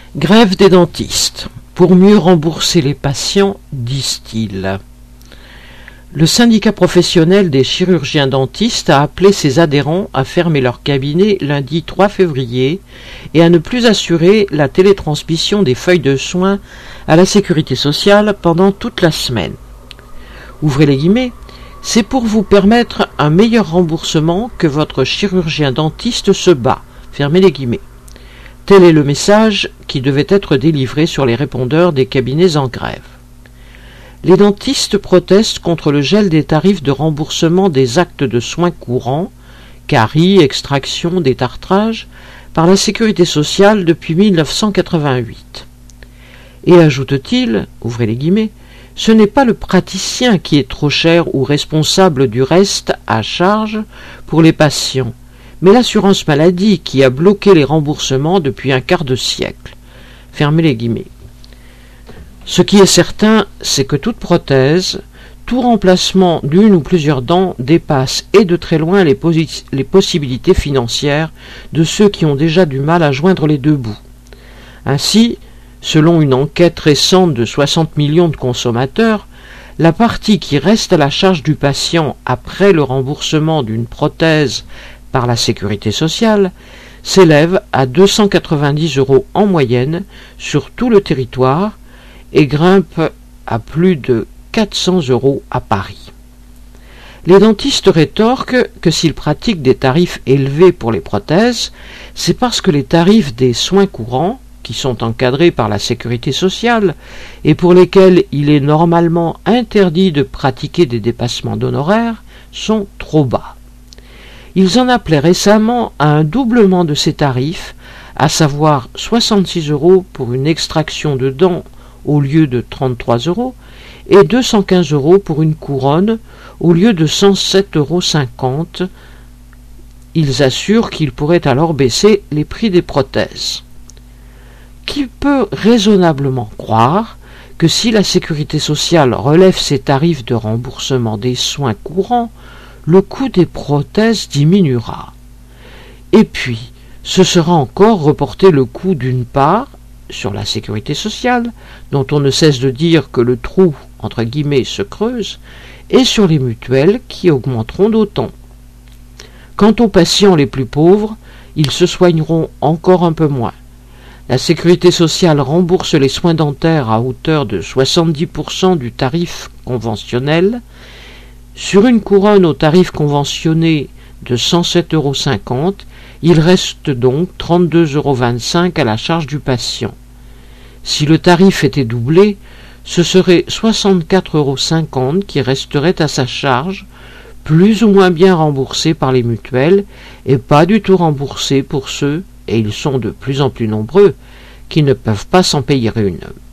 Grève des dentistes. Pour mieux rembourser les patients, disent-ils. Le syndicat professionnel des chirurgiens dentistes a appelé ses adhérents à fermer leur cabinet lundi 3 février et à ne plus assurer la télétransmission des feuilles de soins à la sécurité sociale pendant toute la semaine. Ouvrez les guillemets, c'est pour vous permettre un meilleur remboursement que votre chirurgien dentiste se bat. Fermez les guillemets. Tel est le message qui devait être délivré sur les répondeurs des cabinets en grève. Les dentistes protestent contre le gel des tarifs de remboursement des actes de soins courants, caries, extraction, détartrage, par la sécurité sociale depuis 1988. Et ajoute-t-il, ouvrez les guillemets, ce n'est pas le praticien qui est trop cher ou responsable du reste à charge pour les patients, mais l'assurance maladie qui a bloqué les remboursements depuis un quart de siècle. Fermez les guillemets. Ce qui est certain, c'est que toute prothèse, tout remplacement d'une ou plusieurs dents dépasse et de très loin les possibilités financières de ceux qui ont déjà du mal à joindre les deux bouts. Ainsi, selon une enquête récente de 60 millions de consommateurs, la partie qui reste à la charge du patient après le remboursement d'une prothèse par la sécurité sociale s'élève à 290 € en moyenne sur tout le territoire et grimpe à plus de 400 € à Paris. Les dentistes rétorquent que s'ils pratiquent des tarifs élevés pour les prothèses, c'est parce que les tarifs des soins courants, qui sont encadrés par la sécurité sociale et pour lesquels il est normalement interdit de pratiquer des dépassements d'honoraires, sont trop bas. Ils en appelaient récemment à un doublement de ces tarifs, à savoir 66 € pour une extraction de dents au lieu de 33 € et 215 € pour une couronne au lieu de 107,50 €. Ils assurent qu'ils pourraient alors baisser les prix des prothèses. Qui peut raisonnablement croire que si la sécurité sociale relève ses tarifs de remboursement des soins courants, le coût des prothèses diminuera. Et puis, ce sera encore reporter le coût d'une part sur la sécurité sociale, dont on ne cesse de dire que le trou, entre guillemets, se creuse, et sur les mutuelles qui augmenteront d'autant. Quant aux patients les plus pauvres, ils se soigneront encore un peu moins. La sécurité sociale rembourse les soins dentaires à hauteur de 70% du tarif conventionnel. Sur une couronne au tarif conventionné de 107,50 €, il reste donc 32,25 € à la charge du patient. Si le tarif était doublé, ce serait 64,50 € qui resteraient à sa charge, plus ou moins bien remboursés par les mutuelles et pas du tout remboursés pour ceux, et ils sont de plus en plus nombreux, qui ne peuvent pas s'en payer une.